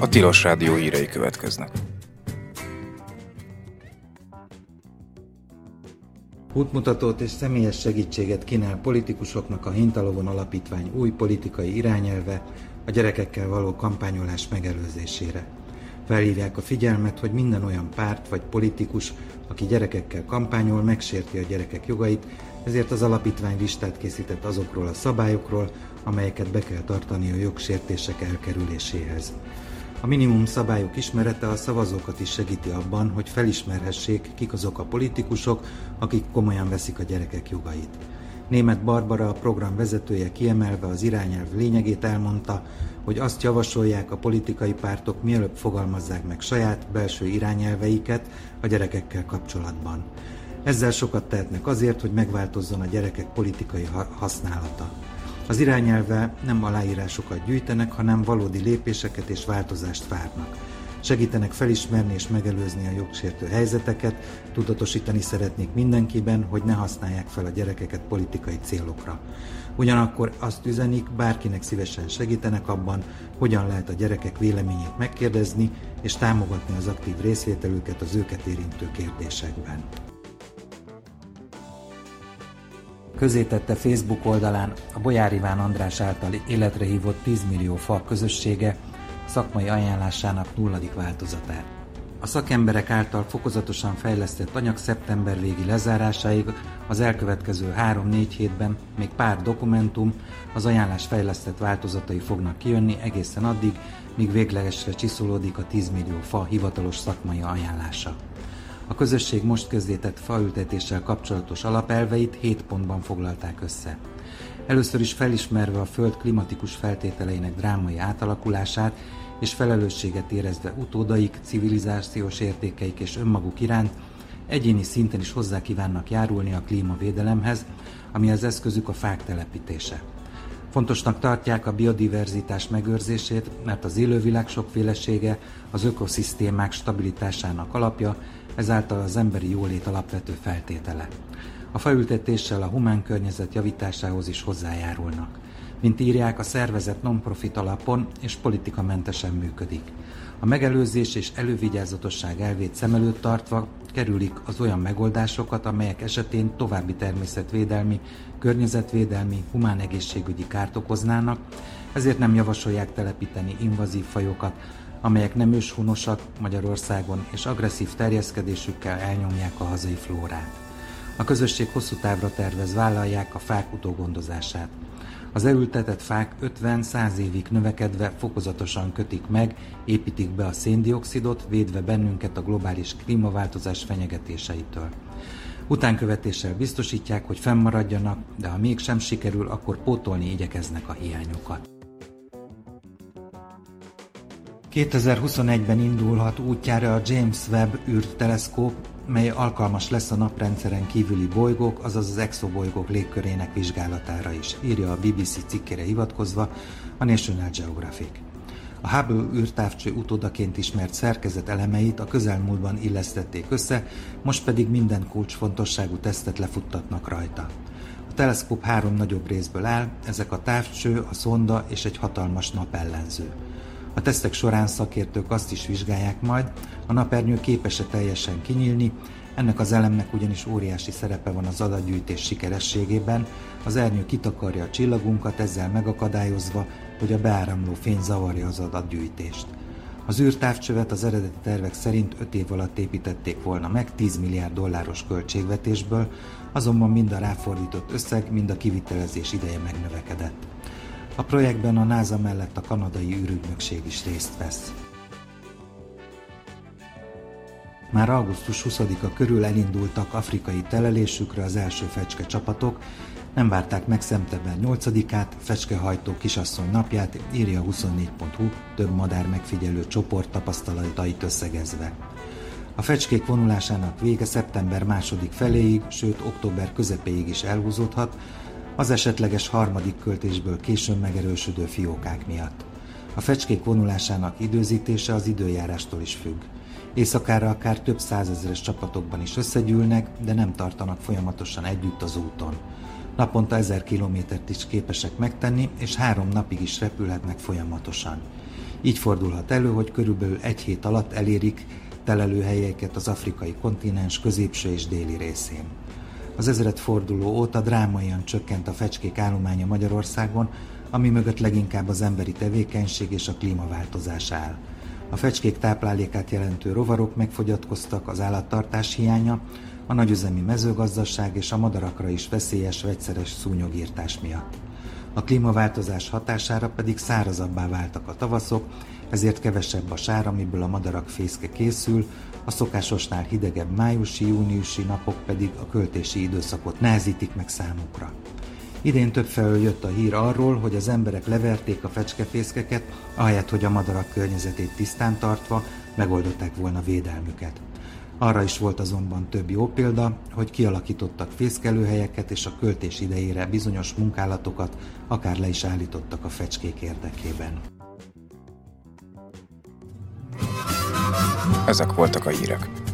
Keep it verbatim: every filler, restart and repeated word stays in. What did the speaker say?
Tilos Rádió hírei következnek. Útmutatót és személyes segítséget kínál politikusoknak a Hintalovon Alapítvány új politikai irányelve a gyerekekkel való kampányolás megelőzésére. Felhívják a figyelmet, hogy minden olyan párt vagy politikus, aki gyerekekkel kampányol, megsérti a gyerekek jogait, ezért az alapítvány listát készített azokról a szabályokról, amelyeket be kell tartani a jogsértések elkerüléséhez. A minimum szabályok ismerete a szavazókat is segíti abban, hogy felismerhessék, kik azok a politikusok, akik komolyan veszik a gyerekek jogait. Németh Barbara, a program vezetője kiemelve az irányelv lényegét elmondta, hogy azt javasolják a politikai pártok, mielőbb fogalmazzák meg saját belső irányelveiket a gyerekekkel kapcsolatban. Ezzel sokat tehetnek azért, hogy megváltozzon a gyerekek politikai használata. Az irányelvvel nem aláírásokat gyűjtenek, hanem valódi lépéseket és változást várnak. Segítenek felismerni és megelőzni a jogsértő helyzeteket, tudatosítani szeretnék mindenkiben, hogy ne használják fel a gyerekeket politikai célokra. Ugyanakkor azt üzenik, bárkinek szívesen segítenek abban, hogyan lehet a gyerekek véleményét megkérdezni és támogatni az aktív részvételüket az őket érintő kérdésekben. Közzétette Facebook oldalán a Bolyár Iván András által életre hívott tíz millió fa közössége szakmai ajánlásának nulladik változatát. A szakemberek által fokozatosan fejlesztett anyag szeptember végi lezárásáig az elkövetkező három-négy hétben még pár dokumentum, az ajánlás fejlesztett változatai fognak kijönni egészen addig, míg véglegesre csiszolódik a tíz millió fa hivatalos szakmai ajánlása. A közösség most közzétett faültetéssel kapcsolatos alapelveit hét pontban foglalták össze. Először is felismerve a Föld klimatikus feltételeinek drámai átalakulását, és felelősséget érezve utódaik, civilizációs értékeik és önmaguk iránt, egyéni szinten is hozzá kívánnak járulni a klímavédelemhez, ami az eszközük a fák telepítése. Fontosnak tartják a biodiverzitás megőrzését, mert az élővilág sokfélesége az ökoszisztémák stabilitásának alapja, ezáltal az emberi jólét alapvető feltétele. A faültetéssel a humán környezet javításához is hozzájárulnak. Mint írják, a szervezet non-profit alapon és politikamentesen működik. A megelőzés és elővigyázatosság elvét szem előtt tartva kerülik az olyan megoldásokat, amelyek esetén további természetvédelmi, környezetvédelmi, humán egészségügyi kárt okoznának, ezért nem javasolják telepíteni invazív fajokat, amelyek nem őshonosak Magyarországon és agresszív terjeszkedésükkel elnyomják a hazai flórát. A közösség hosszú távra tervez, vállalják a fák utógondozását. Az elültetett fák ötven-száz évig növekedve fokozatosan kötik meg, építik be a széndioxidot, védve bennünket a globális klímaváltozás fenyegetéseitől. Utánkövetéssel biztosítják, hogy fennmaradjanak, de ha mégsem sikerül, akkor pótolni igyekeznek a hiányokat. kétezer-huszonegyben indulhat útjára a James Webb űrteleszkóp, mely alkalmas lesz a naprendszeren kívüli bolygók, azaz az exobolygók légkörének vizsgálatára is, írja a bé bé cé cikkére hivatkozva a National Geographic. A Hubble űrtávcső utódaként ismert szerkezet elemeit a közelmúltban illesztették össze, most pedig minden kulcsfontosságú tesztet lefuttatnak rajta. A teleszkóp három nagyobb részből áll, ezek a távcső, a szonda és egy hatalmas napellenző. A tesztek során szakértők azt is vizsgálják majd, a napernyő képes-e teljesen kinyílni, ennek az elemnek ugyanis óriási szerepe van az adatgyűjtés sikerességében, az ernyő kitakarja a csillagunkat, ezzel megakadályozva, hogy a beáramló fény zavarja az adatgyűjtést. Az űrtávcsövet az eredeti tervek szerint öt év alatt építették volna meg tíz milliárd dolláros költségvetésből, azonban mind a ráfordított összeg, mind a kivitelezés ideje megnövekedett. A projektben a NASA mellett a kanadai űrügynökség is részt vesz. Már augusztus huszadika körül elindultak afrikai telelésükre az első fecske csapatok, nem várták meg szeptember nyolcadikát, fecskehajtó kisasszony napját, írja a huszonnégy pont hu több madár megfigyelő csoport tapasztalatait összegezve. A fecskék vonulásának vége szeptember második feléig, sőt október közepéig is elhúzódhat, az esetleges harmadik költésből későn megerősödő fiókák miatt. A fecskék vonulásának időzítése az időjárástól is függ. Éjszakára akár több százezres csapatokban is összegyűlnek, de nem tartanak folyamatosan együtt az úton. Naponta ezer kilométert is képesek megtenni, és három napig is repülhetnek folyamatosan. Így fordulhat elő, hogy körülbelül egy hét alatt elérik telelőhelyeiket az afrikai kontinens középső és déli részén. Az ezredforduló óta drámaian csökkent a fecskék állománya Magyarországon, ami mögött leginkább az emberi tevékenység és a klímaváltozás áll. A fecskék táplálékát jelentő rovarok megfogyatkoztak, az állattartás hiánya, a nagyüzemi mezőgazdaság és a madarakra is veszélyes vegyszeres szúnyogírtás miatt. A klímaváltozás hatására pedig szárazabbá váltak a tavaszok, ezért kevesebb a sár, amiből a madarak fészke készül, a szokásosnál hidegebb májusi-júniusi napok pedig a költési időszakot nehezítik meg számukra. Idén többfelől jött a hír arról, hogy az emberek leverték a fecskefészkeket, ahelyett, hogy a madarak környezetét tisztán tartva megoldották volna védelmüket. Arra is volt azonban több jó példa, hogy kialakítottak fészkelőhelyeket, és a költés idejére bizonyos munkálatokat akár le is állítottak a fecskék érdekében. Ezek voltak a hírek.